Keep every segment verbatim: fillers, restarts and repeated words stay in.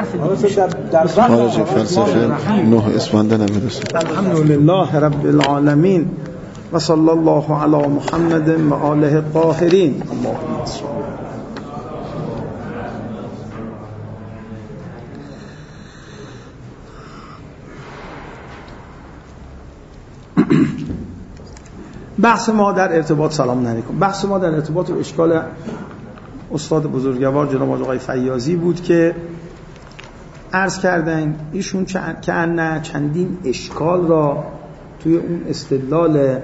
حرف دیگه در خارج فلسفه نه اسفند نمیرسه. الحمدلله رب العالمین و صلی الله علی محمد و آله الطاهرین. اللهم صل. بحث ما در ارتباط سلام علیکم بحث ما در ارتباط و اشکال استاد بزرگوار جناب آقای فیاضی بود که عرض کردن ایشون که نه چندین اشکال را توی اون استدلال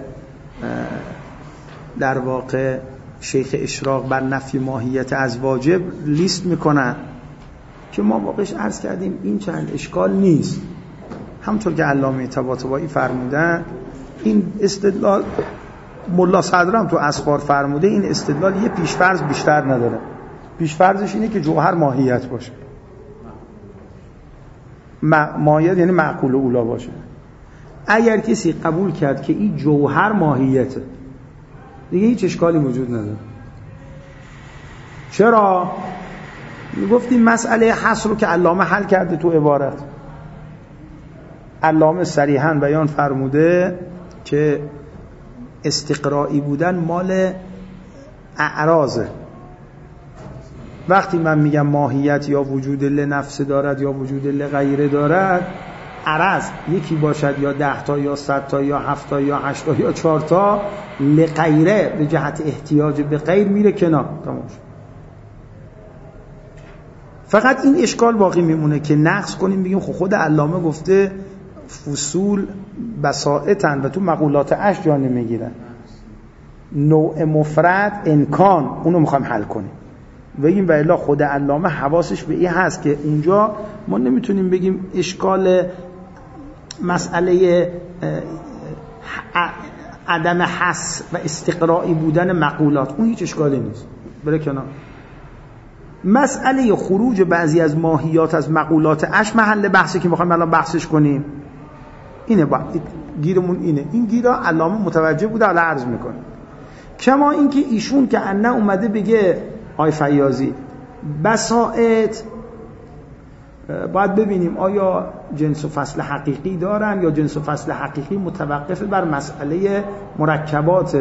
در واقع شیخ اشراق بر نفی ماهیت از واجب لیست میکنن که ما واقعش عرض کردیم این چند اشکال نیست. همونطور که علامه طباطبایی فرمودن این استدلال ملا صدرم تو اسفار فرموده این استدلال یه پیشفرض بیشتر نداره. پیشفرضش اینه که جوهر ماهیت باشه، ماهیت یعنی معقول اولا باشه. اگر کسی قبول کرد که این جوهر ماهیته دیگه هیچ اشکالی وجود نداره. چرا؟ میگفتیم مسئله حصر رو که علامه حل کرده تو عبارت. علامه صریحاً بیان فرموده که استقرائی بودن مال اعراضه. وقتی من میگم ماهیت یا وجود لنفس دارد یا وجود لغیره دارد، عرض یکی باشد یا ده تا یا صد تا یا هفت تا یا هشت تا یا چهار تا، لغیره به جهت احتیاج به غیر میره کنار. تمام شد. فقط این اشکال باقی میمونه که نقص کنیم بگیم خب خود علامه گفته فصول بساطتن و تو مقولات اش جا نمیگیرن. نوع مفرد امکان اونو میخوایم حل کنیم بگیم و الا خود علامه حواسش به این هست که اونجا ما نمیتونیم بگیم اشکال مسئله عدم حس و استقرائی بودن مقولات اون هیچ اشکالی نیست، بره کنار. مسئله خروج بعضی از ماهیات از مقولات اش محل بحثی که میخوایم الان بحثش کنیم اینه. با گیرمون اینه. این گیرا علامه متوجه بوده الان عرض میکنه. کما اینکه ایشون که انه اومده بگه آی فیاضی بساطت باید ببینیم آیا جنس و فصل حقیقی دارن یا جنس و فصل حقیقی متوقف بر مسئله مرکبات.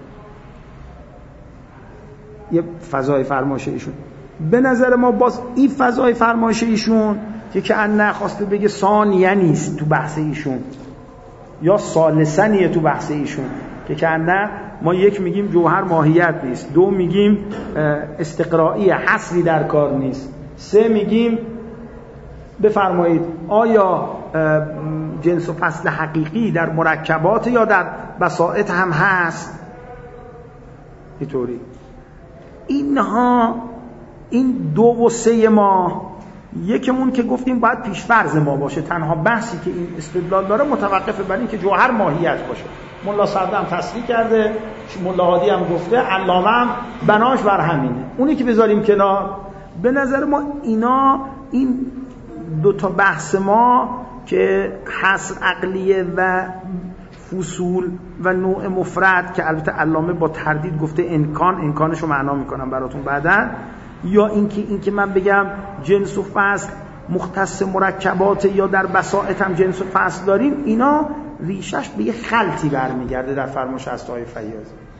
یه فضای فرمایش ایشون به نظر ما باز این فضای فرمایش ایشون که که انه خواسته بگه ثانیه نیست تو بحث ایشون یا ثالثنیه تو بحث ایشون که که انه ما یک میگیم جوهر ماهیت نیست، دو میگیم استقرائی حصری در کار نیست، سه میگیم بفرمایید آیا جنس و فصل حقیقی در مرکبات یا در بساطت هم هست. اینطوری اینها این دو و سه ما یکمون که گفتیم باید پیشفرض ما باشه، تنها بحثی که این استدلال داره متوقف بر این که جوهر ماهیت باشه. ملا صدر هم تصریح کرده، ملا هادی هم گفته، علامه هم بناش بر همینه. اونی که بذاریم کنار، به نظر ما اینا این دو تا بحث ما که حصر عقلیه و فصول و نوع مفرد که البته علامه با تردید گفته امکان، امکانشو معنا میکنم براتون بعداً، یا اینکه اینکه من بگم جنس و فصل مختص مرکبات یا در بساطت هم جنس و فصل داریم، اینا ریشش به یه خلطی برمیگرده در فرمایش اساتید فیاضی.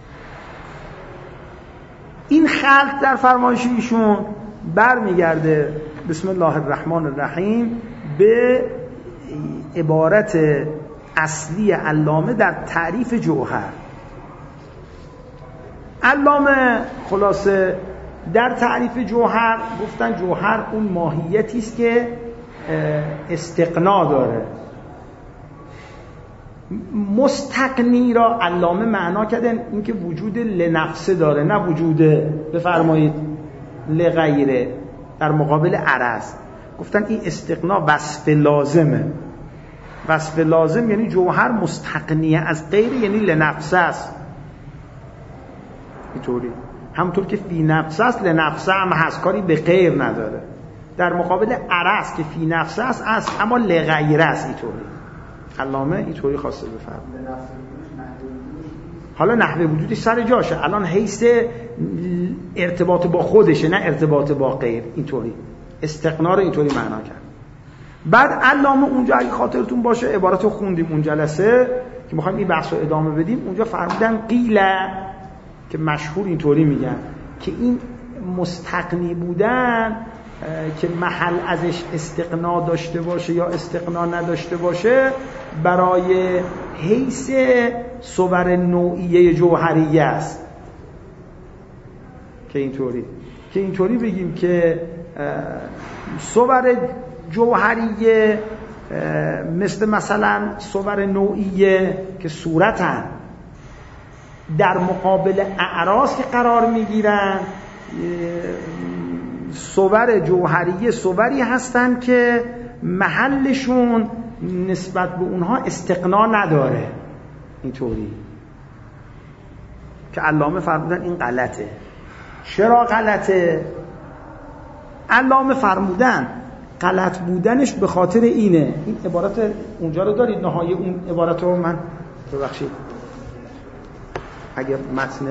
این خلط در فرمایش ایشون برمیگرده بسم الله الرحمن الرحیم به عبارت اصلی علامه در تعریف جوهر. علامه خلاصه در تعریف جوهر گفتن جوهر اون ماهیتی است که استقنا داره. مستقنی را علامه معنا کردن اینکه وجود لنفسه داره، نه وجود بفرمایید لغیره در مقابل عرض. گفتن این استقنا وصف لازمه. وصف لازم یعنی جوهر مستقنیه از غیر، یعنی لنفسه است. اینطوری همونطور که فی نفسه است لنفسه هم هست، کاری به غیر نداره. در مقابل عرض که فی نفسه است است اما لغیره است. اینطوری علامه اینطوری خواسته بفرمایه. حالا نحوه وجودش سر جاشه، الان حیث ارتباط با خودشه نه ارتباط با غیر. اینطوری استقنا رو اینطوری معنا کرد. بعد علامه اونجا اگه خاطرتون باشه عبارت رو خوندیم اون جلسه که میخوایم این بحث رو ادامه بدیم، اونجا فرمودن قیله که مشهور اینطوری میگن که این مستغنی بودن که محل ازش استقنا داشته باشه یا استقنا نداشته باشه برای حیث صور نوعیه جوهریه است، که اینطوری که اینطوری بگیم که صور جوهریه مثل مثلا صور نوعیه که صورتن در مقابل اعراض که قرار میگیرن، صور جوهریه صوری هستن که محلشون نسبت به اونها استقنا نداره. اینطوری که علامه فرمودن این غلطه. چرا غلطه؟ علامه فرمودن غلط بودنش به خاطر اینه. این عبارت اونجا رو دارید نهایه اون عبارت رو من ببخشید اگر متن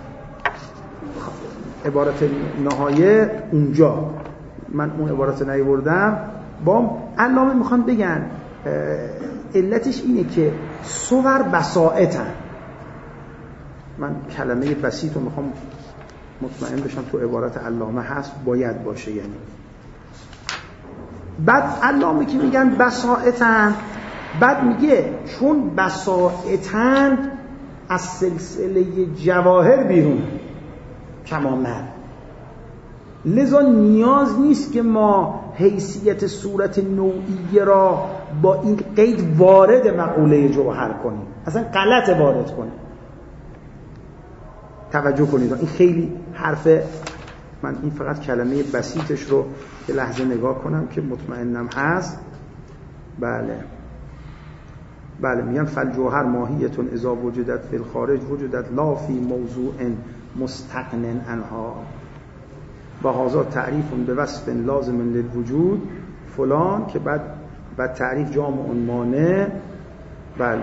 عبارت نهایه اونجا من اون عبارت رو نیاوردم، با علامه میخوان بگن علتش اینه که صور بساطن. من کلمه بسیط رو میخوام مطمئن بشم تو عبارت علامه هست، باید باشه. یعنی بعد علامه که میگن بساطن، بعد میگه چون بساطن از سلسله جواهر بیرون کمامر، لذا نیاز نیست که ما حیثیت صورت نوعیه را با این قید وارد مقوله جوهر کنیم، اصلا غلط وارد کنیم. توجه کنید این خیلی حرف، من این فقط کلمه بسیطش رو یه لحظه نگاه کنم که مطمئنم هست. بله بله میگن فالجوهر ماهیتون اذا وجدت فی الخارج وجدت لا فی موضوع مستغن عنها و هذا تعریف به وصف لازم للوجود فلان، که بعد بعد تعریف جامع مانع. بله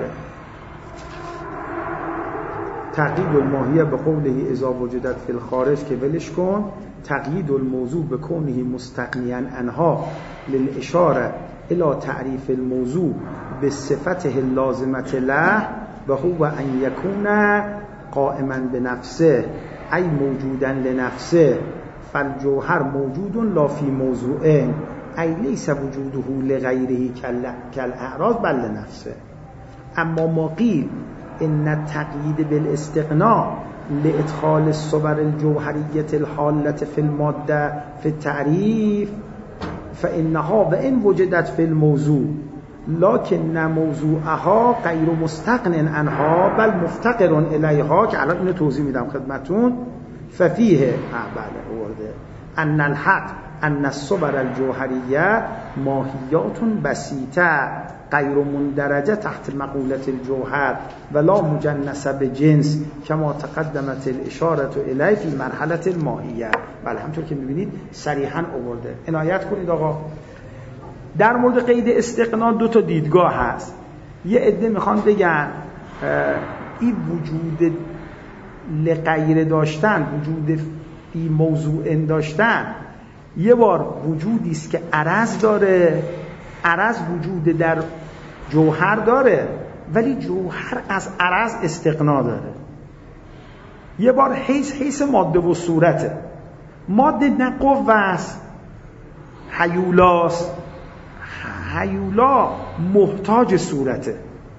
تقیید الماهیه به قوله اذا وجدت فی الخارج که ولش کن، تقیید الموضوع به کونه مستغنیا عنها للاشاره الى تعریف الموضوع به صفته اللازمه له و هو ان یکون قائما بنفسه ای موجودا لنفسه فالجوهر موجود لا فی موضوع ای لیس وجوده لغیره کالاعراض بل لنفسه. اما ما قیل ان التقیید بالاستغناء لادخال الصور الجوهریه الحاله فی الماده فی التعریف فانها وان وجدت فی الموضوع لكن موضوعها غیر مستغن عنها بل مفتقر الیها، که الان اینو توضیح میدم خدمتون. ففیه بله آورده ان الحق ان الصور الجوهریه ماهیات بسیطه غیر مندرجه تحت مقوله الجوهر ولا مجنسه به جنس کما تقدمت الاشاره الیه فی مرحله الماهیه. بله همونطور که میبینید صریحا آورده. عنایت کنید آقا. در مورد قید استقنا دو تا دیدگاه هست. یه عده میخوان بگن این وجود لغیر داشتن، وجود فی موضوع داشتن، یه بار وجودی است که عرض داره، عرض وجود در جوهر داره، ولی جوهر از عرض استقنا داره. یه بار حیث حیث ماده و صورته. ماده نه قوه است، هیولاست. هیولا محتاج صورته،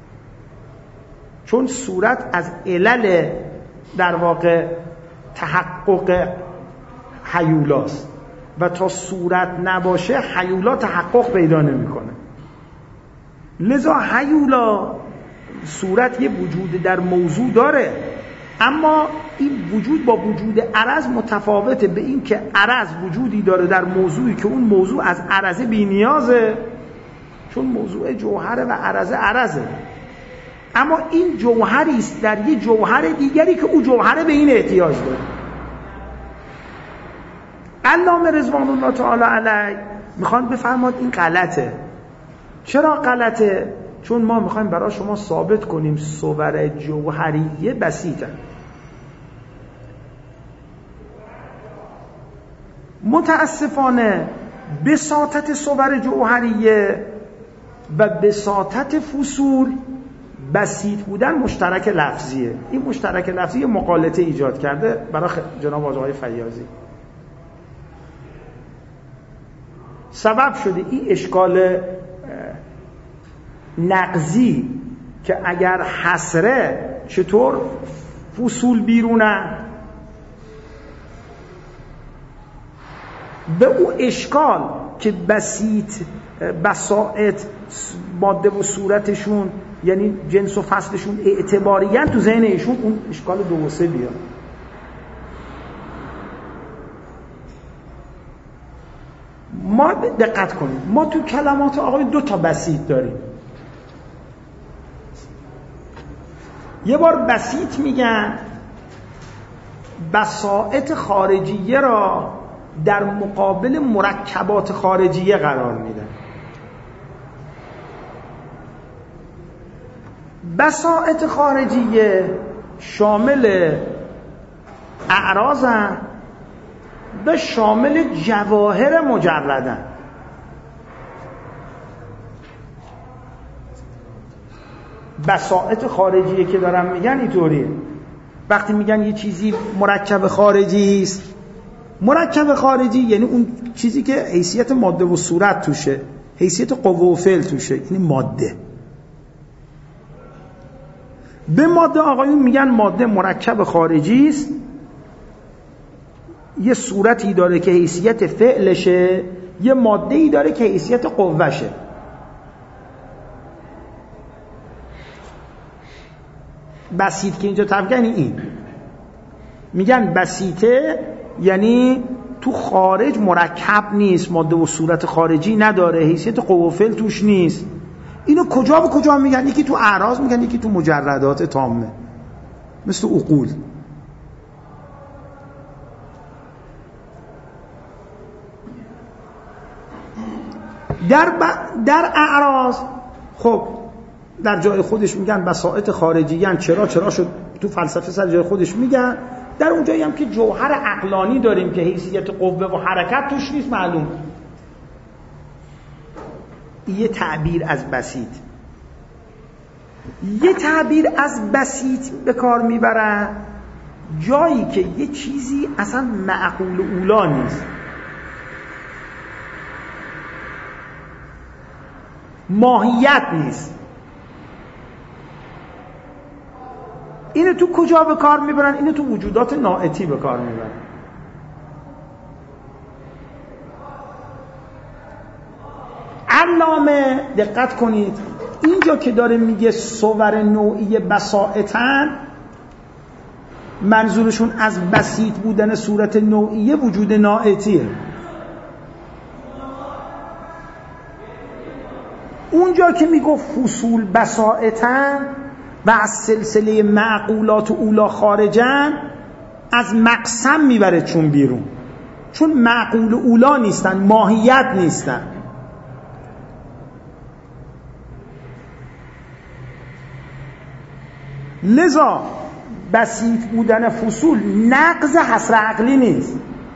چون صورت از علل در واقع تحقق هیولاست و تا صورت نباشه هیولا تحقق پیدا نمیکنه. لذا هیولا صورت یه وجود در موضوع داره، اما این وجود با وجود عرض متفاوته، به این که عرض وجودی داره در موضوعی که اون موضوع از عرضه بی نیازه، چون موضوع جوهره و عرضه عرضه. اما این جوهری است در یه جوهر دیگری که او جوهره به این احتیاج داره. علامه رضوان الله تعالی علیه میخوان بفرماد این غلطه. چرا غلطه؟ چون ما میخوایم برای شما ثابت کنیم صور جوهریه بسیطه. متاسفانه بساطت صور جوهریه و بساطت فصول بسیط بودن مشترک لفظیه. این مشترک لفظی مقالطه ایجاد کرده برای جناب آقای فیاضی. سبب شده این اشکال نقضی که اگر حسره چطور فصول بیرونه، به او اشکال که بسیط بساط ماده و صورتشون یعنی جنس و فصلشون اعتباریاً تو ذهن ایشون اون اشکال دو و سه بیاد. ما دقت کنیم، ما تو کلمات آقای دو تا بسیط داریم. یه بار بسیط میگن بساط خارجیه را در مقابل مرکبات خارجیه قرار میدن. بساط خارجیه شامل اعراضن و شامل جواهر مجردن. بساط خارجیه که دارم میگن اینطوریه. وقتی میگن یه چیزی مرکب خارجی است، مرکب خارجی یعنی اون چیزی که حیثیت ماده و صورت توشه، حیثیت قوه و فعل توشه، یعنی ماده. به ماده آقایون میگن ماده مرکب خارجی است، یه صورتی داره که حیثیت فعلشه، یه ماده‌ای داره که حیثیت قوهشه. بسیط که اینجا تعریف کردن این میگن بسیطه یعنی تو خارج مرکب نیست، ماده و صورت خارجی نداره، حیثیت قوه و فعل توش نیست. اینو کجا به کجا میگن؟ یکی تو اعراض میگن، یکی تو مجردات تامه مثل عقول. در ب... در اعراض خب در جای خودش میگن بساط خارجیان. چرا چرا شد تو فلسفه سر جای خودش میگن. در اون جایی هم که جوهر عقلانی داریم که حیثیت قوه و حرکت توش نیست معلوم. یه تعبیر از بسیط یه تعبیر از بسیط به کار میبرن جایی که یه چیزی اصلا معقول اولا نیست، ماهیت نیست. اینو تو کجا به کار میبرن؟ اینو تو وجودات نائتی به کار میبرن. علامه دقت کنید اینجا که داره میگه صور نوعی بساطن، منظورشون از بسیط بودن صورت نوعیه وجود نائتیه. اونجا که میگه فصول بساطن و از سلسله معقولات و اولا خارجن، از مقسم میبره چون بیرون، چون معقول اولا نیستن، ماهیت نیستن. لذا بسیط بودن فصول نقض حصر عقلی نیست.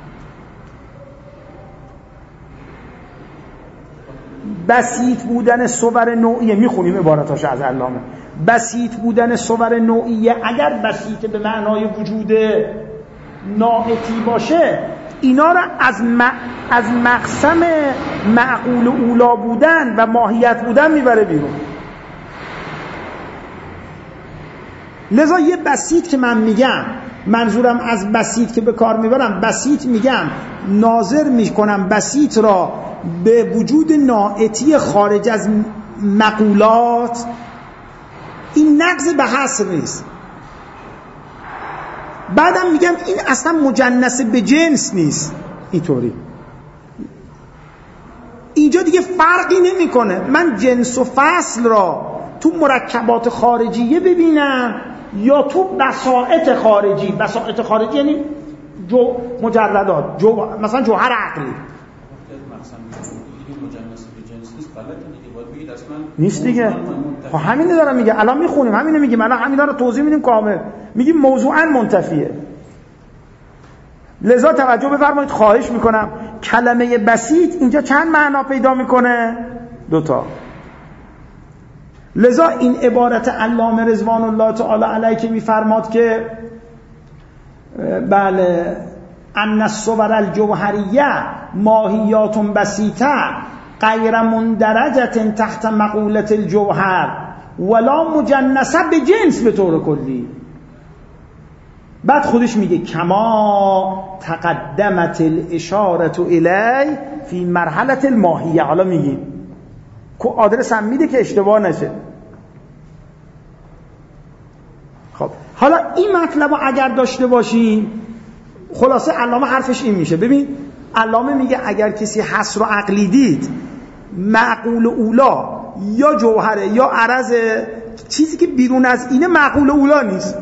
بسیط بودن صور نوعیه، میخونیم عبارتاش از علامه، بسیط بودن صور نوعیه اگر بسیط به معنای وجود نائتی باشه، اینا را از م... از مقسم معقول اولا بودن و ماهیت بودن میبره بیرون. لذا یه بسیط که من میگم، منظورم از بسیط که به کار میبرم، بسیط میگم ناظر میکنم بسیط را به وجود نائتی خارج از مقولات. این نقض به حصر نیست. بعدم میگم این اصلا مجنس به جنس نیست. اینطوری اینجا دیگه فرقی نمیکنه من جنس و فصل را تو مرکبات خارجیه ببینم یا تو بساط خارجی. بساط خارجی یعنی جو مجردات، جو مثلا جوهر عقلی نیست دیگه. خب همین دارم میگه، الان میخونیم همینو میگیم، الان همین رو توضیح میدیم کامل. میگیم موضوعاً منتفیه. لذا توجه بفرمایید، خواهش میکنم کلمه بسیط اینجا چند معنا پیدا میکنه؟ دوتا. لذا این عبارت علامه رضوان الله تعالی علیه که میفرماد که بله ان الصور الجوهریه ماهیات بسیطه غیر مندرجه تحت مقوله الجوهر ولا مجنسه به جنس به طور کلی. بعد خودش میگه کما تقدمت الاشاره الی فی مرحله الماهیه. حالا میگیم که آدرس هم میده که اشتباه نشه. خب حالا این مطلب رو اگر داشته باشیم خلاصه علامه حرفش این میشه. ببین علامه میگه اگر کسی حصر و عقلی دید معقول اولا یا جوهره یا عرض، چیزی که بیرون از اینه معقول اولا نیست.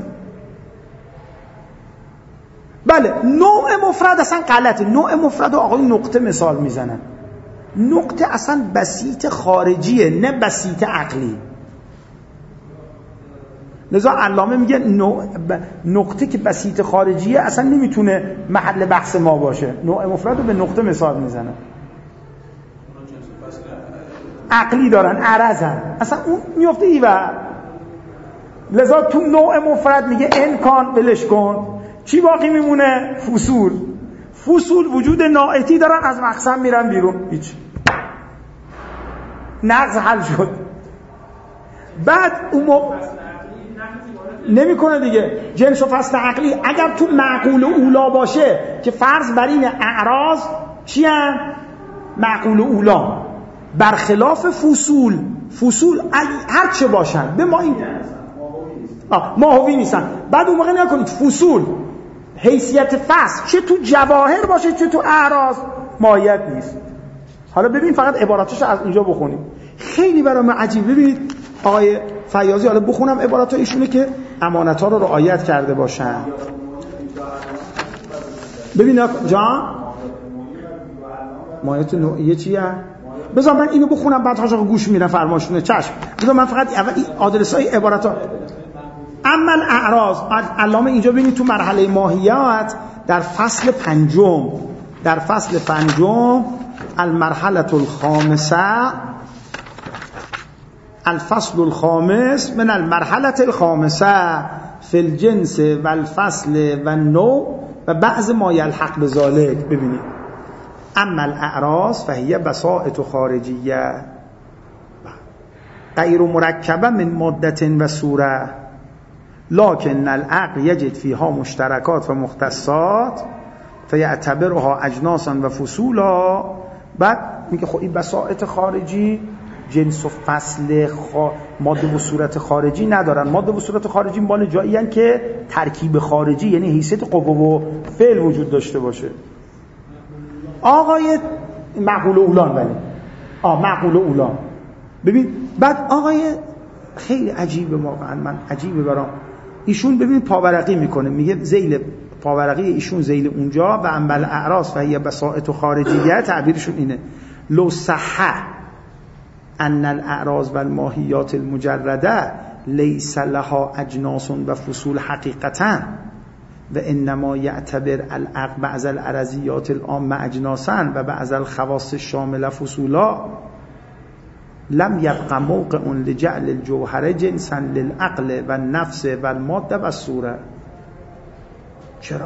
بله نوع مفرد اصلا غلطه. نوع مفرد رو آقای نقطه مثال میزنن. نقطه اصلا بسیط خارجیه نه بسیط عقلی. لذا علامه میگه نقطه که بسیط خارجیه اصلا نمیتونه محل بحث ما باشه. نوع مفرد رو به نقطه مثال میزنن. عقلی دارن، عرضن، اصلا اون میفته ایور. لذا تو نوع مفرد میگه امکان بلش کن. چی باقی میمونه؟ فصول. فصول وجود ناعتی دارن، از مقسم میرن بیرون. هیچ نقض حل شد. بعد اون موقع نمی کنه دیگه. جنس و فصل عقلی اگر تو معقول اولا باشه که فرض بر این اعراض چی هم؟ معقول اولا، برخلاف فصول. فصول هر چه باشن به ما این ماهوی نیستن. بعد اون موقع نکنید فصول حیثیت فصل چه تو جواهر باشه چه تو اعراض ماهیت نیست. حالا ببین فقط عباراتش از اینجا بخونیم. خیلی برام عجیب. ببینید آقای فیاضی، حالا بخونم عبارات ایشونه که امانت‌ها رو رعایت کرده باشن. ببین جان ماهیت نوعیه چیه؟ بذار من اینو بخونم بعد حاجا گوش میدم فرماشونه. چشم. بذار من فقط اول این آدرسای عبارات‌ها. اما الاعراض، علامه اینجا ببینید تو مرحله ماهیت در فصل پنجم، در فصل پنجم المرحله الخامسه، الفصل الخامس من المرحله الخامسه فی الجنس و الفصل و النوع و بعض ما یلحق بذالک. ببینید اما الاعراض فهی بساطت خارجیه غیر مرکبه من ماده و صوره لكن العقل یجد فیها مشترکات و مختصات فیعتبرها اجناسا و فصولا. بعد میگه خب این بساطت خارجی جنس و فصل خا... ماده و صورت خارجی ندارن. ماده و صورت خارجی مال جایی هستن که ترکیب خارجی یعنی حیثیت قوه و فعل وجود داشته باشه. آقای معقول اولان ولی آه معقول اولان. ببین بعد آقای خیلی عجیبه، واقعا من عجیبه برام ایشون. ببین پاورقی میکنه، میگه ذیل پاورقی ایشون ذیل اونجا و انبل اعراض و هي بساطت خارجیه، تعبیرشون اینه لو صح ان الاعراض و الماهیات المجرده لیس لها اجناس و فصول حقیقتا و انما یعتبر العقل بعض الارضیات العامه اجناسا و بعض الخواص الشامله فصولا لم يبقى موقع لجعل الجوهر جنسا للعقل و النفس و الماده و الصوره. چرا؟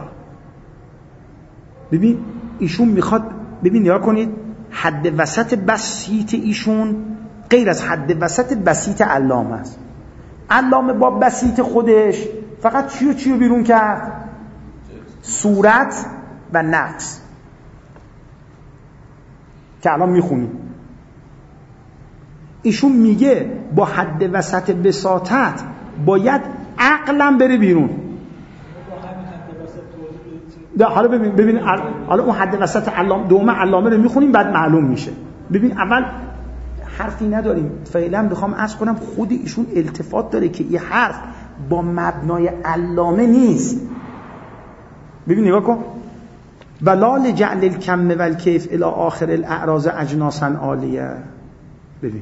ببین ایشون میخواد، ببین نیا کنید حد وسط بسیط ایشون غیر از حد وسط بسیط علامه است. علامه با بسیط خودش فقط چیو چیو بیرون کرد؟ صورت و نفس که الان میخونیم. ایشون میگه با حد وسط بساطت باید عقلم بره بیرون. حالا ببین ببین حالا اون حد وسط علامه دوم علامه رو میخونیم بعد معلوم میشه. ببین اول حرفی نداریم، فعلا میخوام عرض کنم خود ایشون التفات داره که این حرف با مبنای علامه نیست. ببین نگاه کن ولا لجعل الکم و الکیف الی آخر الاعراض اجناسا عالیه. ببین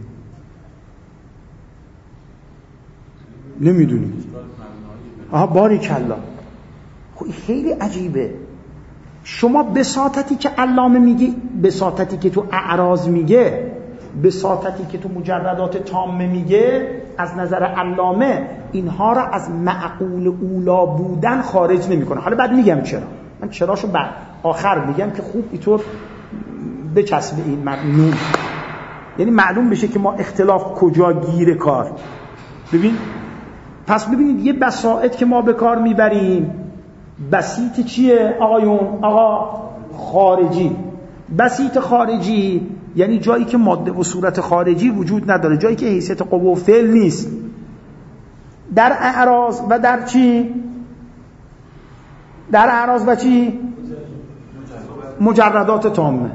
نمیدونی آها باریکالله. خب خیلی عجیبه. شما بساطتی که علامه میگه، بساطتی که تو اعراض میگه، بساطتی که تو مجردات تامه میگه، از نظر علامه اینها را از معقول اولا بودن خارج نمیکنه. حالا بعد میگم چرا، من چراشو بعد آخر میگم که خوب اینطور بچسبه این ممنون، یعنی معلوم بشه که ما اختلاف کجا گیره کار. ببین پس ببینید یه بساط که ما به کار میبریم، بسیط چیه آقایون؟ آقا خارجی. بسیط خارجی یعنی جایی که ماده و صورت خارجی وجود نداره، جایی که حیثیت قوه و فعل نیست. در اعراض و در چی؟ در اعراض و چی؟ مجردات تامه.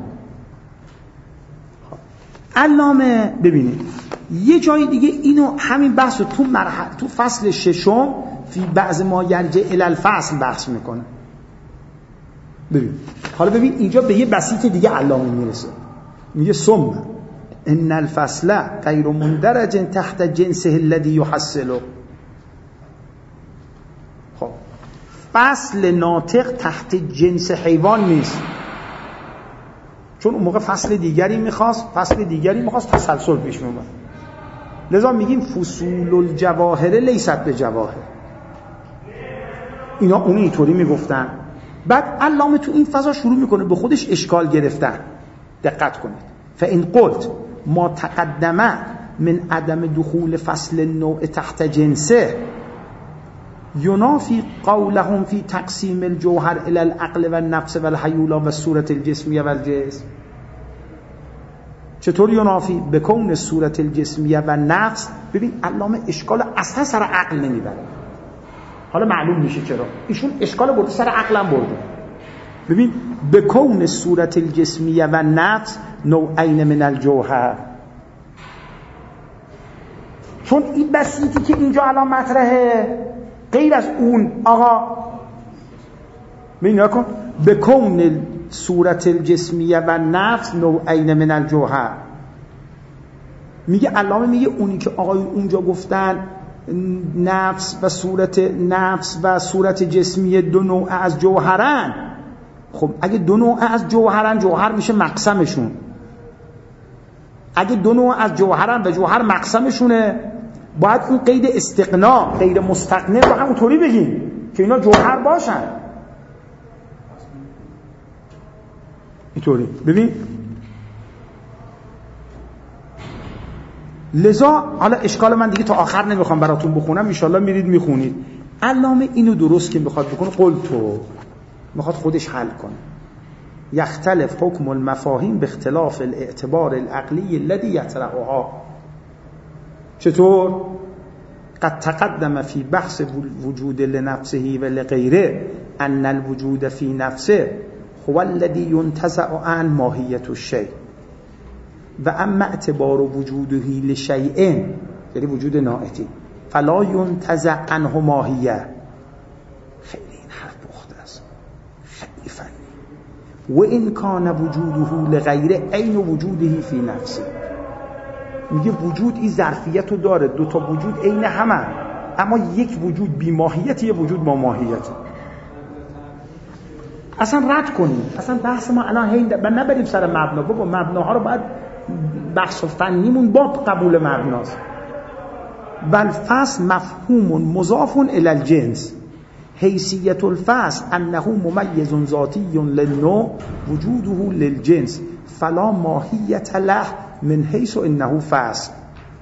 علامه ببینید یه جای دیگه اینو همین بحثو تو مرحله تو فصل ششم فی بعض ما یرجع الی الفصل بحث میکنه. ببین حالا ببین اینجا به یه بسیط دیگه علامه میرسه، میگه ثم ان الفصل غیر مندرج تحت جنسه الذي يحصله. خب فصل ناطق تحت جنس حیوان نیست، چون اون موقع فصل دیگری میخواست فصل دیگری میخواست تسلسل پیش میومد. لذا میگیم فصول الجواهر لیست به جواهر. اینا اون اینطوری میگفتن. بعد علامه تو این فضا شروع میکنه به خودش اشکال گرفتن. دقت کنید. فان قلت ما تقدم من عدم دخول فصل النوع تحت جنسه ینافی قولهم فی تقسیم الجوهر الی العقل و النفس و الحیولا و صورت الجسمیه و الجسم. چطور ینافی؟ به کون صورت الجسمیه و نفس. ببین علامه اشکال اصلا سر عقل نمیبره. حالا معلوم میشه چرا. ایشون اشکال برده سر عقلم برده. ببین به کون صورت الجسمیه و نفس نوعین من الجوهر، چون این بسیطی که اینجا الان مطرحه غیر از اون آقا ببین نکن به کون صورت الجسمیه و نفس نوعین من الجوهر. میگه علامه میگه اونی که آقایون اونجا گفتن نفس و صورت نفس و صورت جسمی دو نوع از جوهرن. خب اگه دو نوع از جوهرن جوهر میشه مقسمشون. اگه دو نوع از جوهرن و جوهر مقسمشونه باید اون قید استقنا غیر مستقنع رو همونطوری بگیم که اینا جوهر باشن. اینطوری ببین. لذا حالا اشکال من دیگه تا آخر نمیخوام براتون بخونم، ان شاءالله میرید میخونید. علامه اینو درست که میخواد بکنه قلتو میخواد خودش حل کنه. یختلف حکم المفاهیم به اختلاف الاعتبار العقلی الذي یطرحها. چطور؟ قد تقدم فی بحث وجود لنفسه و لغیره ان الوجود فی نفسه هو الذي ينتزع عن ماهیت الشیء و اما اعتبار وجوده لشیء یعنی وجود ناعتی فلا ينتزع عنه ماهیه. خیلی این حرف پخته است، خیلی فنی. و این کان وجوده لغیره عین وجوده فی نفسه. میگه وجود این ظرفیت رو داره، دو تا وجود عین همه، اما یک وجود بی ماهیت، یک وجود با ماهیت. اصلا رد کنیم، اصلا بحث ما الان هی نبریم سر مبنا. بابا مبناها رو باید بحث فنیمون با قبول مبناست. بل فصل مفهوم مضاف الی الجنس. حیثیت الفصل انه ممیز ذاتی للنوع وجوده للجنس فلا ماهیت له من حیث انه فصل.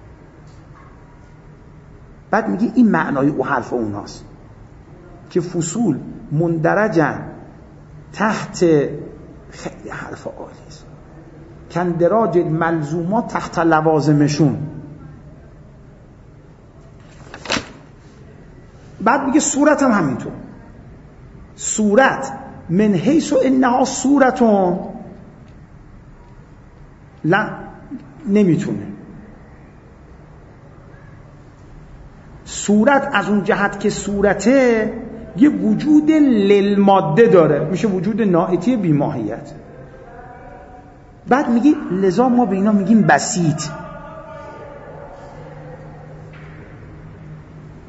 بعد میگه این معنای او حرف اوناست که فصول مندرجن تحت، خیلی حرف عالی است، کندراج ملزومات تحت لوازمشون. بعد میگه صورت هم همینطور. صورت من حیث انها صورتون لا نمیتونه. صورت از اون جهت که صورته یه وجود للماده داره، میشه وجود ناعتی بی ماهیت. بعد میگه لذا ما به اینا میگیم بسیط.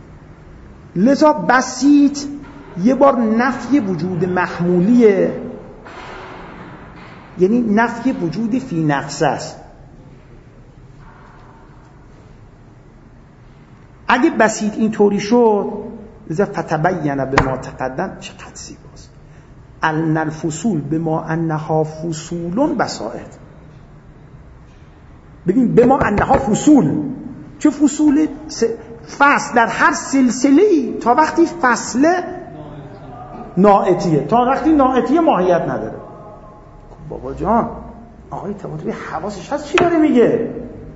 لذا بسیط یه بار نفی وجود محمولیه، یعنی نفی وجود فی نفس است. اگه بسیط اینطوری شد لذا فتبین به ما تقدم، چقدر زیباست. ان الفصول به ما انها فصول بسائط. ببین به ما انها فصول، چه فصول؟ فصل در هر سلسله‌ای تا وقتی فصل ناعتیه، تا وقتی ناعتیه ماهیت نداره. بابا جان آقای طباطبایی حواسش هست چی داره میگه؟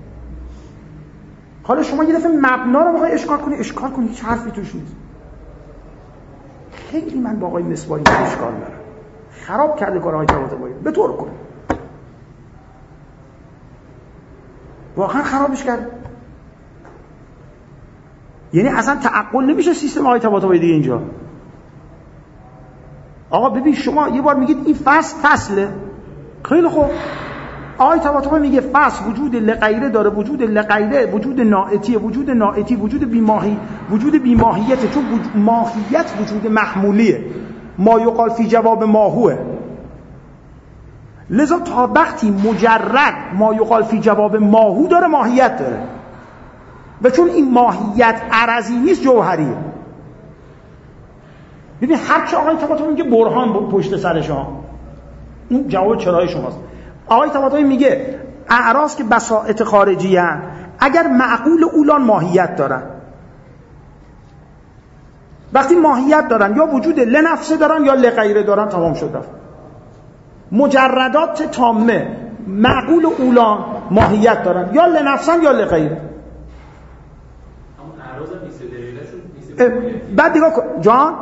حالا شما یه دفعه مبنا رو میخوای اشکال کنی، اشکال کنی، هیچ حرفی توش نیست. خیلی من با آقای مصباحی اشکال دارم، خراب کرده کار آقای طباطبایی، به طور کن واقعا خرابش کرد. یعنی اصلا تعقل نمیشه سیستم آقای طباطبایی دیگه اینجا. آقا ببین شما یه بار میگید این فصل فصله، خیلی خوب، آقای طباطبایی میگه فصل وجود لغیره داره، وجود لغیره وجود ناعتیه، وجود ناعتی وجود بیماهی، وجود بیماهیته، چون ماهیت وجود محمولیه، ما یقال فی جواب ماهوه. لذا تا وقتی مجرد ما یقال فی جواب ماهو داره ماهیت داره، و چون این ماهیت عرضی نیست جوهریه. ببین هر چه آقای طباطبایی میگه برهان پشت سرش ها، اون جواب چرای شماست. آقای طباطبایی میگه اعراض که بساطت خارجی هن اگر معقول اولان ماهیت دارن، وقتی ماهیت دارن یا وجود لنفسه دارن یا لغیره دارن، تمام شد رفت. مجردات تامه معقول اولان ماهیت دارن، یا لنفسن یا لغیره. بعد دیگه جان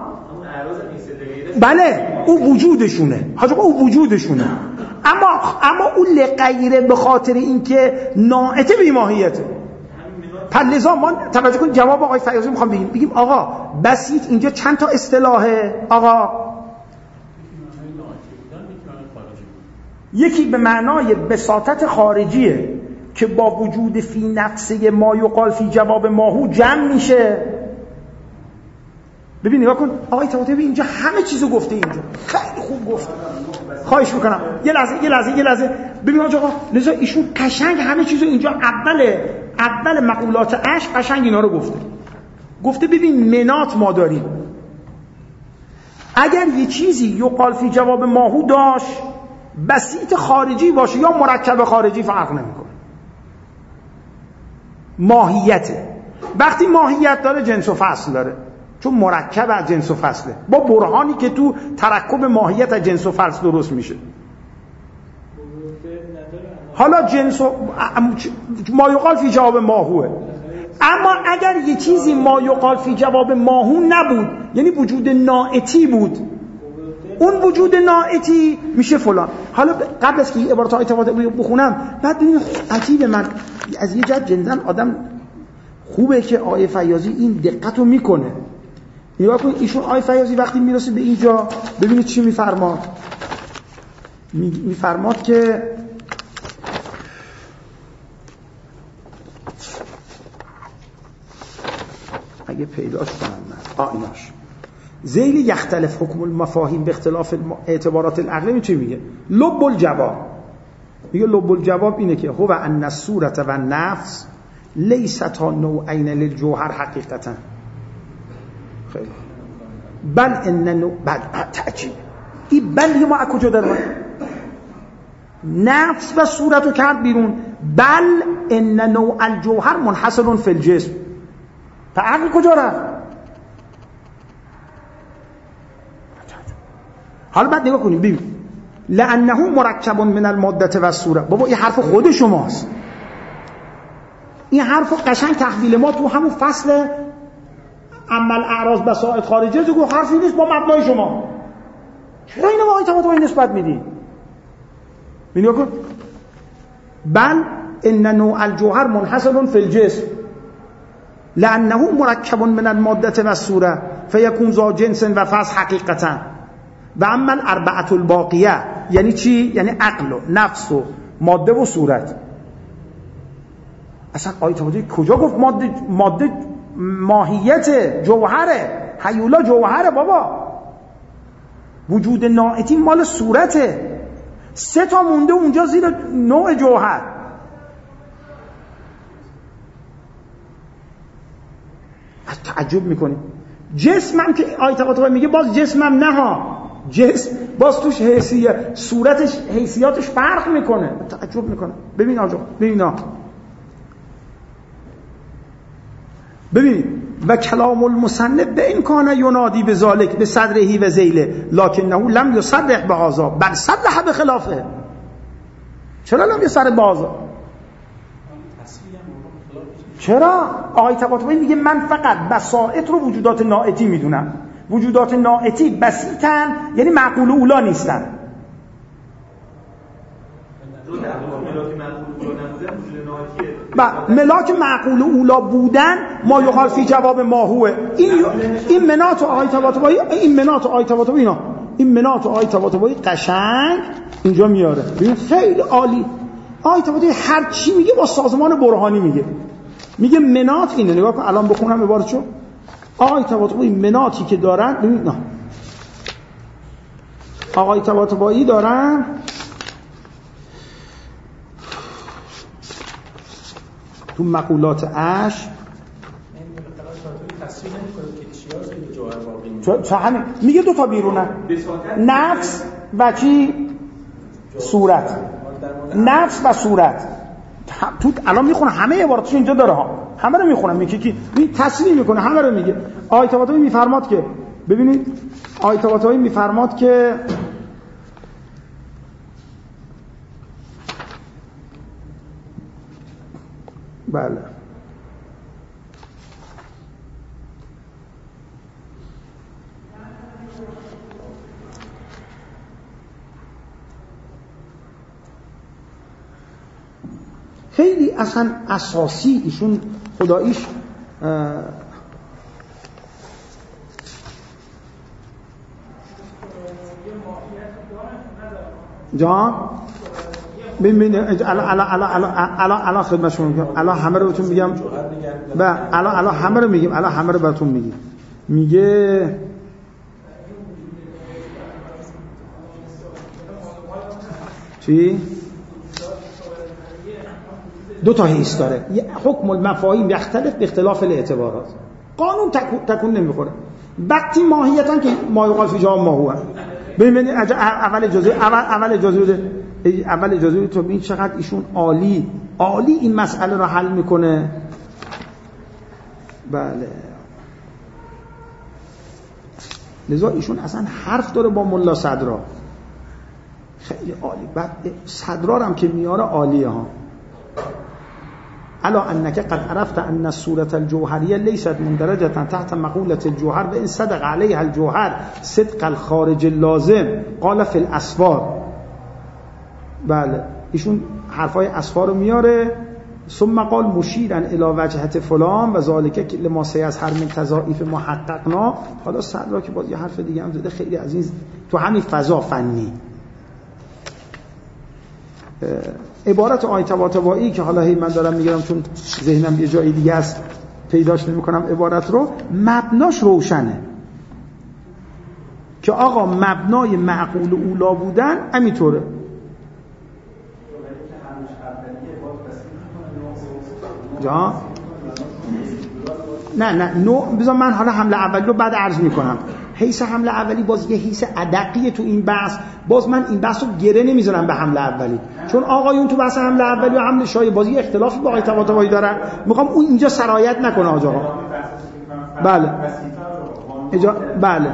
بله او وجودشونه حاجا، او وجودشونه، اما اما اون لغیره به خاطر اینکه ناعته بی ماهیته. پلزا ما توجه کن جواب آقای فیاضی میخوام بگیم، بگیم آقا بسیط اینجا چند تا اصطلاحه آقا؟ یکی به معنای بساطت خارجیه که با وجود فی نفسه ما یقال فی جواب ماهو جمع میشه. ببین نگاه کن آقای طباطبایی اینجا همه چیزو گفته، اینجا خیلی خوب گفته. خواهش میکنم یه لحظه یه لحظه یه لحظه ببین آقا، لذا ایشون قشنگ همه چیزو اینجا اول اول مقولات عشق قشنگ اینا رو گفته. گفته ببین منات ما داریم، اگر یه چیزی یقال فی جواب ماهو داشت بسیط خارجی باشه یا مرکب خارجی فرق نمیکنه، ماهیته. وقتی ماهیت داره جنس و فصل داره، چون مرکب از جنس و فصله، با برهانی که تو ترکب ماهیت از جنس و فصل درست میشه. حالا جنس و ما یقال فی جواب ماهوه، اما اگر یه چیزی ما یقال فی جواب ماهو نبود، یعنی وجود ناعتی بود، اون وجود ناعتی میشه فلان. حالا قبل از که این عبارات های طباطبایی بخونم، بعد ببینید عجیبه، من از یه جهت جنزن آدم خوبه که آقای فیاضی این دقت رو میکنه. نگاه کنید ایشون آقای فیاضی وقتی میرسه به اینجا ببینید چی میفرماد. میفرماد که اگه پیداش کنم من آ ایناش ذیل یختلف حکم المفاهیم به اختلاف اعتبارات العقلی. چی میگه؟ لب الجواب میگه لب الجواب اینه که هو ان الصورت و النفس لیستا نوعین للجوهر حقیقتا. خیلی بل ان نوع بعد تعجیب این بل ما از کجا دارم؟ نفس و صورت رو کرد بیرون. بل ان نوع الجوهر منحصر فی الجسم. تا عقل کجا رفت؟ حالا بعد نگاه کنیم ببین لانه مرکب من الماده و الصوره. بابا این حرف خود شماست، این حرف قشنگ تحویل ما تو همون فصل عمل اعراض بساطت خارجه تو حرفی نیست با مبنای شما. چرا اینو با آقای طباطبایی نسبت میدین؟ نگاه کن بل ان نوع الجوهر منحصر فی الجسم لانه مرکب من الماده و الصوره فیکون ذا جنس و فصل حقیقتا. و اما الاربعه الباقیه یعنی چی؟ یعنی عقل و نفس و ماده و صورت. اصلا آیه طباطبایی کجا گفت ماده ماده ماهیت جوهره؟ هیولا جوهره بابا. وجود ناعتی مال صورته. سه تا مونده اونجا زیر نوع جوهر. تعجب میکنی. جسمم که آیه طباطبایی میگه باز جسمم نه ها، جسم باز توش حیثیت صورتش حیثیاتش فرق میکنه. تعجب میکنه. ببین آجا ببین آجا ببینید و کلام المصنف به این کانه ینادی به ذالک به صدرهی و زیله لکنه لم یصرح به هذا بل صرح به خلافه. چرا لم یصرح به هذا؟ چرا؟ آقای طباطبایی میگه من فقط بساط رو وجودات نائتی میدونم. وجودات نائتی بسیطن، یعنی معقول اولا نیستن. با ملاک معقول اولا بودن ما یقال فی جواب ما هوه. این این منات آقای طباطبایی این منات آقای طباطبایی اینا این منات آقای طباطبایی قشنگ اینجا میاره. ببین خیلی عالی. آقای طباطبایی هر چی میگه با سازمان برهانی میگه. میگه منات اینه. نگاه کن الان بخونم عبارتشو. آقای طباطبایی مناتی که دارن ببین نه آقای طباطبایی دارن تو مقولات اش چه همین میگه دو تا بیرونه، نفس و چی؟ صورت. نفس و صورت. تو الان میخونه همه عباراتش اینجا داره ها، همه رو میخونم. میگه کی می تصریح میکنه همه رو میگه. آیه طباطبایی میفرماد که ببینید آیه طباطبایی میفرماد که بله خیلی اصلا اساسی ایشون خداییش جان ببین الان الان الان الان خدمتشون میگم الان همه رو بهتون میگم و الان الان همه رو میگیم الان همه رو بهتون میگیم. میگه چی؟ دو تا حیث داره. حکم المفاهیم یختلف به اختلاف الاعتبارات. قانون تکون نمیخوره. وقتی ماهیتاً که ما یقال فی جواب ما هو. ببین اول اجازه اول اول اجازه بده اول اجازه بده تو ببین چقدر ایشون عالی عالی این مسئله رو حل میکنه. بله لذا ایشون اصلا حرف داره با ملا صدرا خیلی عالی. بعد صدرا هم که میاره عالیه ها. الا انك قد عرفت ان الصوره الجوهريه ليست مندرجه تحت مقوله الجوهر وان صدق عليها الجوهر صدق الخارج اللازم قال في الاسفار. بله ایشون حرفای اسفار رو میاره. ثم قال مشیرا الى وجهه فلان و ذلك لما سيظهر من تضاعف محققنا. حالا صدرا که باز یه حرف دیگه هم زده خیلی عزیز تو همین فضا فنی. عبارت آیه طباطبایی که حالا هی من دارم میگم چون ذهنم یه جای دیگه است پیداش نمی‌کنم عبارت رو، مبناش روشنه که آقا مبنای معقول اولا بودن همینطوره. جا نه نه نو بذار من حالا حمله اولی رو بعد عرض میکنم. حیث حمله اولی باز یه حیث ادقیه تو این بحث. باز من این بحث رو گره نمیذارم به حمله اولی چون آقایون تو بحث حمله اولی و حمله شایع بازی اختلافی با آقای طباطبایی دارن. میخوام اون اینجا سرایت نکنه آقا. بله اجا بله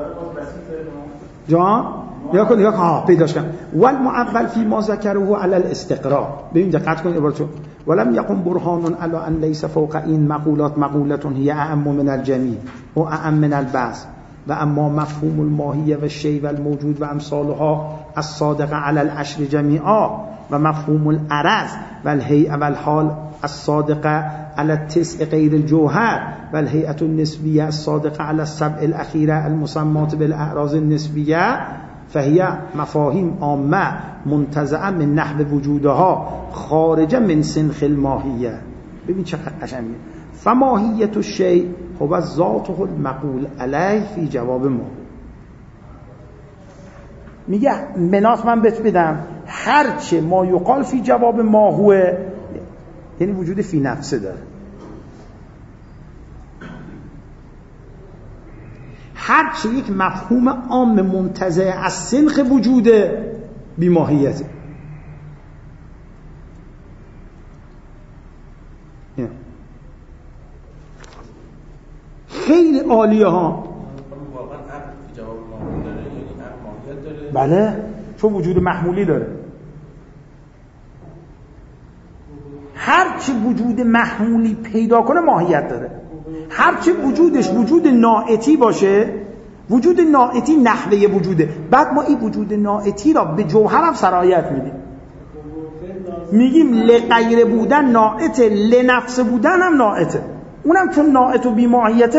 جان یا کن یا ها پیداش کن. والمعول فی ما ذکره علی الاستقراء. ببین دقت کن عبارتو. ولم يقم برهان على ان ليس فوق این مقولات مقولة هي اعم من الجميع و اعم من البعض و اما مفهوم الماهیه و شی و الموجود و امثالها الصادقه علی العشر جمیعا و مفهوم العرض و الهیئه و الحال الصادقه على التسع غیر الجوهر و الهیئه النسبیه الصادقه على السبع الاخیره المسمات بالاعراض النسبیه فهي مفاهیم عامه منتزعه من نحو وجودها خارجه من سنخ الماهیه. ببین چقدر قشنگه. فماهیت الشیء هو ذاته المقول علیه فی جواب ما. میگه منات من بهت بدم هرچه ما یقال فی جواب ما هو، یعنی وجود فی نفسه داره، هرچه یک مفهوم عام منتزع از سنخ وجود بی ماهیته. خیلی عالیه ها. بله، چون وجود محمولی داره. هرچی وجود محمولی پیدا کنه ماهیت داره. هرچی وجودش وجود ناعتی باشه، وجود ناعتی نحوه وجوده. بعد ما این وجود ناعتی را به جوهر هم سرایت میدیم، میگیم لغیر بودن ناعته، لنفس بودن هم ناعته. اونم چون ناعت و بی ماهیته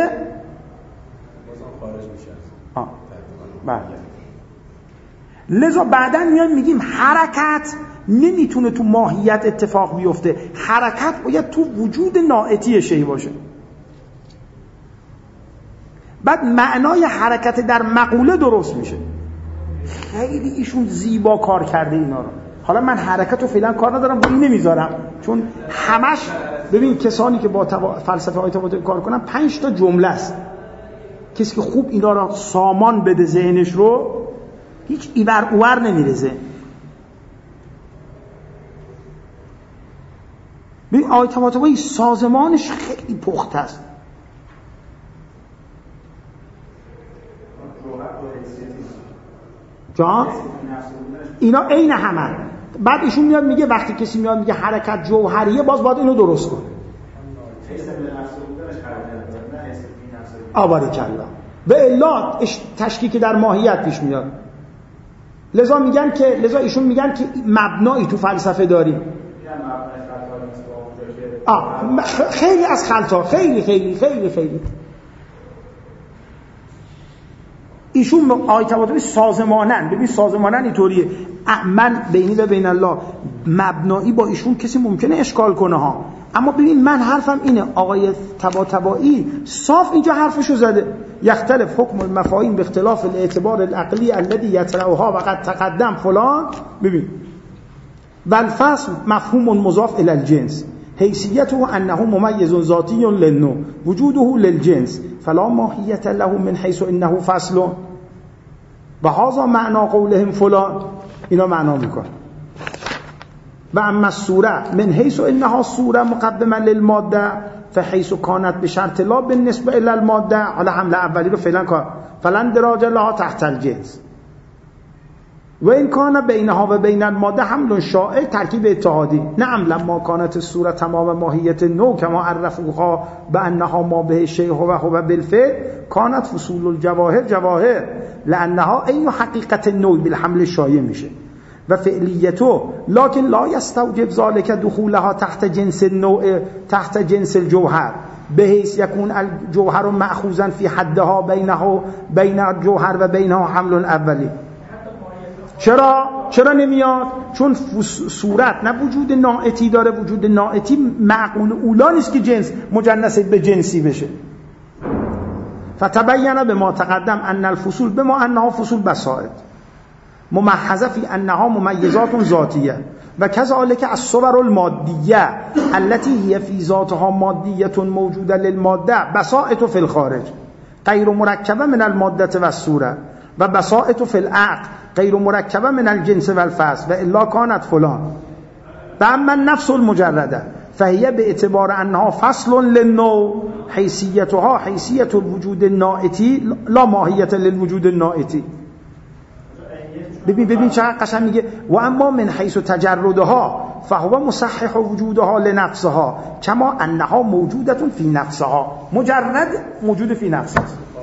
آه. بله. لذا بعداً میاد میگیم حرکت نمیتونه تو ماهیت اتفاق بیفته، حرکت باید تو وجود ناعتی شی باشه. بعد معنای حرکت در مقوله درست میشه. خیلی ایشون زیبا کار کرده اینا رو. حالا من حرکت رو فعلا کار ندارم، با این نمیذارم، چون همش ببین کسانی که با توا... فلسفه آیت و کار کنن پنج تا جمله است. کسی که خوب اینا رو سامان بده ذهنش رو، هیچ ایور اوور نمیرزه. ببین آیت و توا سازمانش خیلی پخته است. جان اینا عین همن. بعد ایشون میاد میگه وقتی کسی میاد میگه حرکت جوهریه، باز باید اینو درست کن. آباره کلا به الا تشکیک در ماهیت پیش میاد. لذا میگن که لذا ایشون میگن که مبنایی تو فلسفه داریم. آه خیلی از خلطا، خیلی خیلی خیلی خیلی ایشون آیت و سازمانن. ببین سازمانن اینطوریه، من بینی و بین الله مبنایی با ایشون کسی ممکنه اشکال کنه ها، اما ببین من حرفم اینه، آقای طباطبایی صاف اینجا حرفشو زده. یختلف حکم المفاهیم به اختلاف الاعتبار العقلی الذي یطرحها و قد تقدم فلان. ببین والفصل مفهوم مضاف الی الجنس حیثیته انه ممیز ذاتی للنوع وجوده للجنس فلا ماهیت له من حیث انه فصل و هذا معنا قولهم فلان. اینا معنا میکنه. و اما الصوره من حیث انها صوره مقدمه للماده فحیث کانت به شرط لا بالنسبه الی الماده. حالا حمله اولی رو فعلا کار فلان دراج لها تحت الجنس و این کان بینها و بین الماده حمل شائع ترکیب اتحادی. نعم لما کانت الصوره تمام ماهیت نو کما عرفوها بانها ما به شیء هو هو بالفعل کانت فصول الجواهر جواهر لانها عین حقیقت نو بالحمل شایع میشه و فعلیته لكن لا يستوجب ذلك دخولها تحت جنس النوع تحت جنس الجوهر بحيث يكون الجوهر مأخوذا في حدها بينه بين الجوهر و بينها حمل اولی. چرا؟ چرا نمیاد؟ چون صورت نه وجود ناعتی داره، وجود ناعتی معقول اولا نیست که جنس مجنس به جنسی بشه. فتبین به ما تقدم ان الفصول بما انها فصول بسائط ممحضه فی انها ممیزات ذاتیه و کذالک الصور المادیه التي هي فی ذاتها مادیه موجوده للماده بسائط فی الخارج غیر مرکبه من الماده و الصوره و بسائط فی العقل غیر مرکبه من الجنس و الفصل و الا کانت فلان. و اما النفس المجرده فهي به اعتبار انها فصل للنوع حیثیتها حیثیت الوجود الناعتی لا ماهیت للوجود الناعتی. ببین ببین چقدر قشنگ میگه و اما من حیث تجردها فهو مصحح وجودها لنفسها کما انها موجوده فی نفسها. مجرد موجود فی نفسها،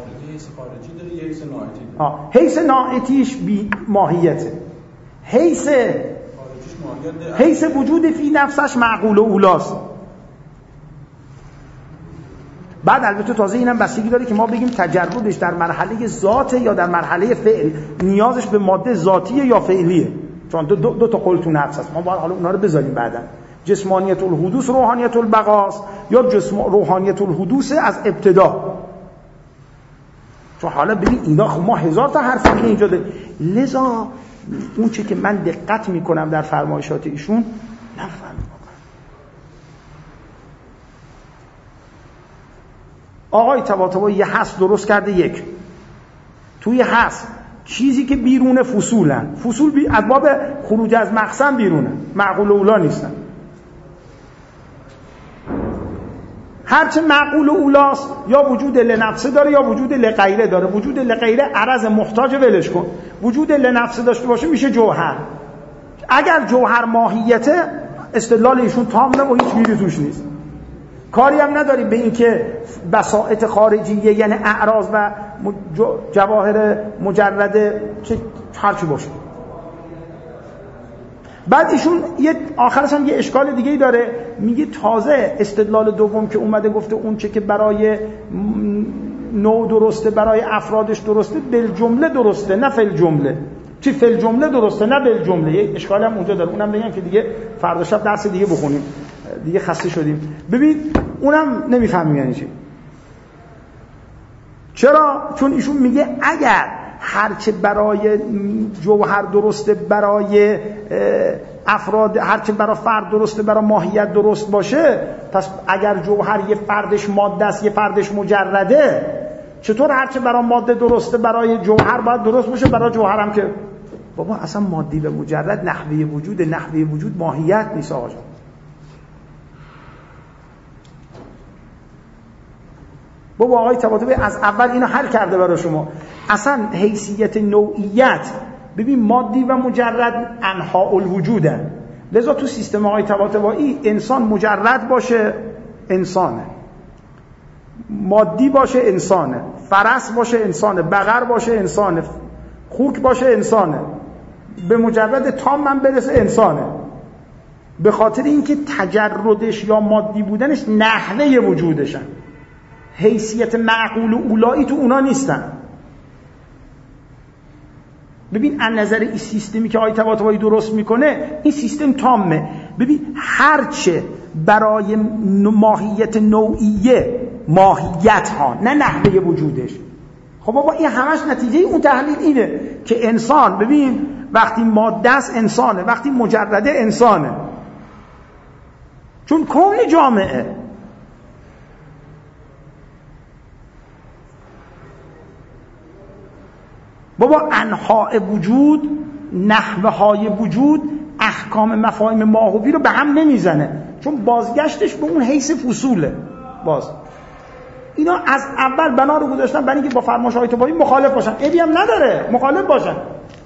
آه حیث ناعتیش بی ماهیته، حیث حیث وجود فی نفسش معقول و اولاست. بعد البته تازه اینم بستگی داره که ما بگیم تجردش در مرحله ذات یا در مرحله فعل، نیازش به ماده ذاتیه یا فعلیه، چون دو, دو, دو تا قول تو نفس هست. ما باید حالا اونا رو بذاریم بعدا. جسمانیت الحدوث روحانیت البقاس یا جسم روحانیت الحدوث از ابتدا. چون حالا ببین اینا خب ما هزار تا حرف دیگه اینجا داریم. لذا اون چه که من دقت میکنم در فرمایشات ایشون نفهم میکنم. آقای طباطبایی یه حس درست کرده، یک توی حس چیزی که بیرون فصولن، فصول بی... از باب خروج از مقسم بیرونه، معقول اولا نیستن. هرچه معقول اولاست یا وجود لنفسه داره یا وجود لغیره داره. وجود لغیره عرض محتاج ولش کن، وجود لنفسه داشته باشه میشه جوهر. اگر جوهر ماهیته استدلال ایشون تام نه و هیچ گیری توش نیست. کاری هم نداری به این که بساطت خارجیه یعنی اعراض و جواهر مجرده چه هرچی باشه. بعد ایشون یه آخرش هم یه اشکال دیگه‌ای داره، میگه تازه استدلال دوم که اومده گفته اون چه که برای نوع درسته برای افرادش درسته بالجمله درسته نه فل جمله. چی فل جمله درسته نه بالجمله. یه اشکال هم اونجا داره، اونم بگم که دیگه فردا شب درس دیگه بخونیم، دیگه خسته شدیم. ببین اونم نمیفهمیم یعنی چی. چرا؟ چون ایشون میگه اگر هرچه برای جوهر درسته برای افراد، هرچه برای فرد درسته برای ماهیت درست باشه، پس اگر جوهر یه فردش ماده است یه فردش مجرده، چطور هرچه برای ماده درسته برای جوهر باید درست باشه برای جوهر هم؟ که بابا اصلا مادی و مجرد نحوه وجود، نحوه وجود ماهیت نیست آقا. بابا آقای طباطبایی از اول اینو حل کرده برای شما. اصلا حیثیت نوعیت، ببین مادی و مجرد انحاء الوجودن. لذا تو سیستم آقای طباطبایی انسان مجرد باشه انسانه، مادی باشه انسانه، فرس باشه انسانه، بقر باشه انسانه، خوک باشه انسانه، به مجرد تام من برسه انسانه. به خاطر اینکه تجردش یا مادی بودنش نحوه وجودشن، حیثیت معقول و اولایی تو اونا نیستن. ببین از نظر این سیستمی که آقای طباطبایی درست میکنه این سیستم تامه. ببین هرچه برای ماهیت نوعیه، ماهیت ها نه نحوه وجودش. خب بابا این همش نتیجه اون تحلیل اینه که انسان، ببین وقتی ماده است انسانه، وقتی مجرده انسانه، چون کل جامعه. بابا انحاء وجود، نحوه های وجود، احکام مفاهیم ماهوی رو به هم نمیزنه، چون بازگشتش به اون حیث فصوله. باز اینا از اول بنا رو گذاشتن برای اینکه با فرمایش آقای طباطبایی مخالف باشن. عیبی هم نداره مخالف باشن،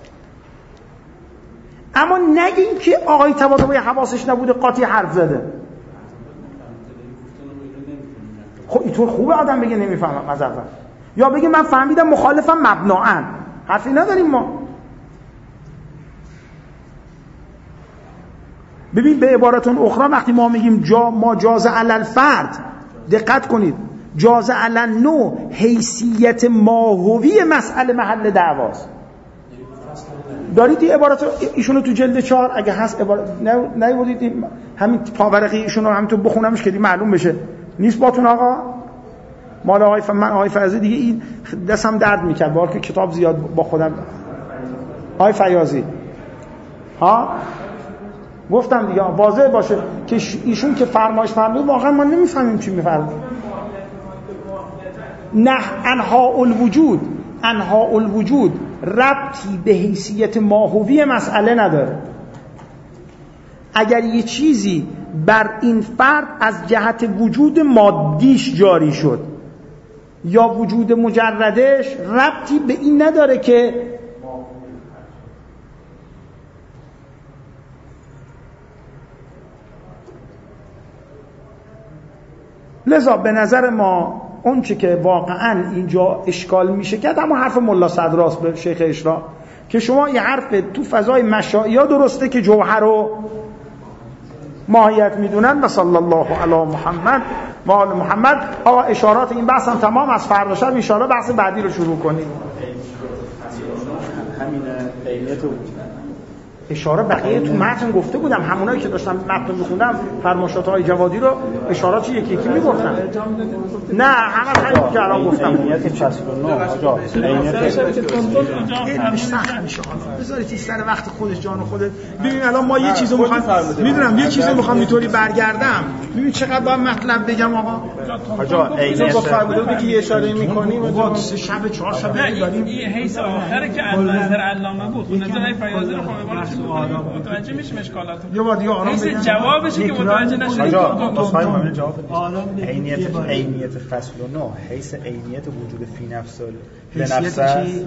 اما نگین که آقای طباطبایی حواسش نبوده قاطی حرف زده. خب اینطور خوبه آدم بگه نمیفهمم از اول، یا بگه من فهمیدم مخالفم مبناً. حرفی نداریم ما. ببین به عبارتون اخرى وقتی ما میگیم جا ما جاز علی الفرد، دقت کنید، جاز علی النوع حیثیت ماهوی مسئله محل دعواست. دارید این عبارت ایشونو تو جلد چهار اگه هست عبارت نه نمی‌بودید همین پاورقی ایشونو همینطور بخونمش که معلوم بشه. نیست باتون آقا؟ مال آقای ف... من آقای فیاضی دیگه این دستم درد میکرد بار که کتاب زیاد با خودم. آقای فیاضی ها گفتم دیگه واضح باشه که ایشون که فرمایش فرمود واقعا ما نمیفهمیم چی میفرمه. نه انحاء الوجود، انحاء الوجود ربطی به حیثیت ماهوی مسئله نداره. اگر یه چیزی بر این فرد از جهت وجود مادیش جاری شد یا وجود مجردش، ربطی به این نداره که لذا به نظر ما اون چه که واقعا اینجا اشکال میشه کرد اما حرف ملا صدراست به شیخ اشراق که شما یه حرف تو فضای مشائیا درسته که جوهر و ماهیت میدونن. و صلی الله علی محمد و آل محمد. آقا اشارات این بحث هم تمام. از فردا شب ان شاء الله بحث بعدی رو شروع کنیم. همین قیمیت اشاره بقیه تو متن گفته بودم، همونایی که داشتم متن میخوندم فرمایشات های جوادی رو اشارات یکی یکی میگفتم. نه همه همین که الان گفتم عینیت فصل نه آقا عینیت سخت میشه. بذارید این سر وقت خودش جان خودت. ببین الان ما یه چیزو میخوام میدونم یه چیزو میخوام اینطوری برگردم، ببین چقدر باید مطلب بگم آقا. آقا عینیت با فرموده بودی که یه اشاره می‌کنیم آقا سه شب چهار شب داریم. این حیث آخره که نظر علامه بود. نظر فیاضی رو خب متوجه میشیم اشکالات. یه بار دیگه آرام بگم. جوابشه که متوجه نشدید. آقا جواب عینیت عینیت فصل نه حیث عینیت وجود فی نفس به نفس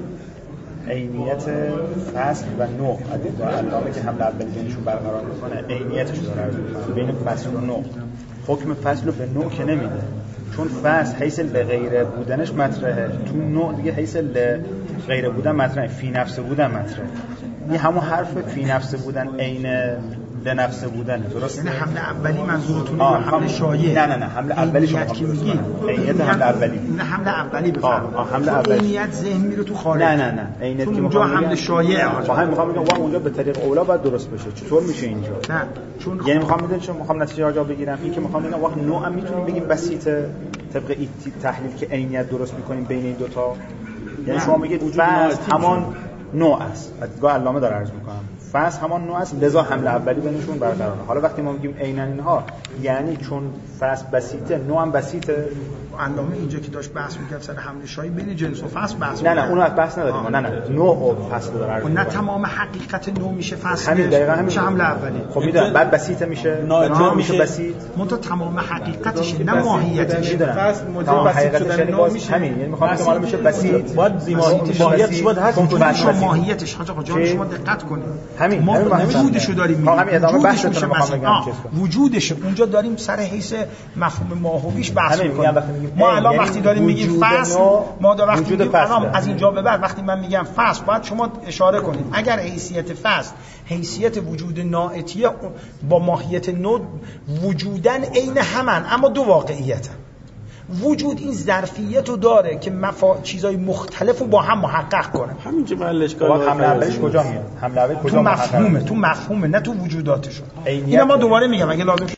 عینیت فصل و نوع عدد علامه که حمل اولی بینشون برقرار میکنه عینیتش رو داره بین فصل و نوع. حکم فصل رو به نوع که نمیده، چون فصل حیث لغیر بودنش مطرحه، تو نوع دیگه حیث لغیر بودن مطرحه، فی نفس بودن مطرحه. این همون حرف فی نفس بودن عین لنفس بودن درسته؟ یعنی حمل اولی منظورتون یا حمل شایع؟ نه نه نه حمل اولی شما میگید. عینیت حمل اولی. نه حمل اولی بفرمایید. آه حمل اولی. عینیت ذهن میره تو خارج. نه نه نه عینیت که اونجا حمل شایع. با هم میخوام بگم اونجا به طریق اولا باید درست بشه. چطور میشه اینجا؟ نه چون یعنی میخوام میدونید چون میخوام نتیجه جا بگیرم این که میخوام بگم وقت نوع هم میتونیم بگیم بسیطه طبق این تحلیل که عینیت درست میکنیم بین این دو تا. یعنی شما میگید فصل همان نوع است. با علامه داره عرض میکنم. فصل همان نوع است، لذا حمل اولی بینشون برقراره. حالا وقتی ما میگیم عیناً اینها یعنی چون فصل بسیطه نوع هم بسیطه. علامه اینجا که داشت بحث می‌کرد سر حمل شایع بین جنس و فصل بحث. نه نه اونو بحث نداریم. نه نه نوع و فصل داره عرض نه تمام حقیقت نوع میشه فصل. همین دقیقاً همین میشه حمل اولی. خب میدونم بعد بسیطه میشه نوع میشه بسیط. منتها تمام حقیقتش نه ماهیتش. فصل موجب بسیط شدن نوع میشه. همین یعنی میخوام بگم حالا میشه بسیط. باید ماهیتش ماهیتش باید هست چون ماهیتش حاج آقا جان شما دقت کنید. همین ما وجودشو داریم میگیم. همین ادامه بحثتون رو میخوام بگم. وجودش اونجا داریم سر حیث مفهوم ماهویش بحث می‌کنیم. ما الان وقتی داریم میگیم فصل، ما دا وقتی میگیم از اینجا به بعد وقتی من میگم فصل باید شما اشاره کنید اگر حیثیت فصل حیثیت وجود ناعتیه با ماهیت نو وجودن عین همن، اما دو واقعیتن. وجود این ظرفیت رو داره که مفا... چیزای مختلف رو با هم محقق کنه. همینجا محل اشکال حمله اولش کجا میاد؟ حمله اول کجا تو مفهومه، تو مفهومه نه تو وجوداتشون. اینو ما دوباره میگم اگه لازم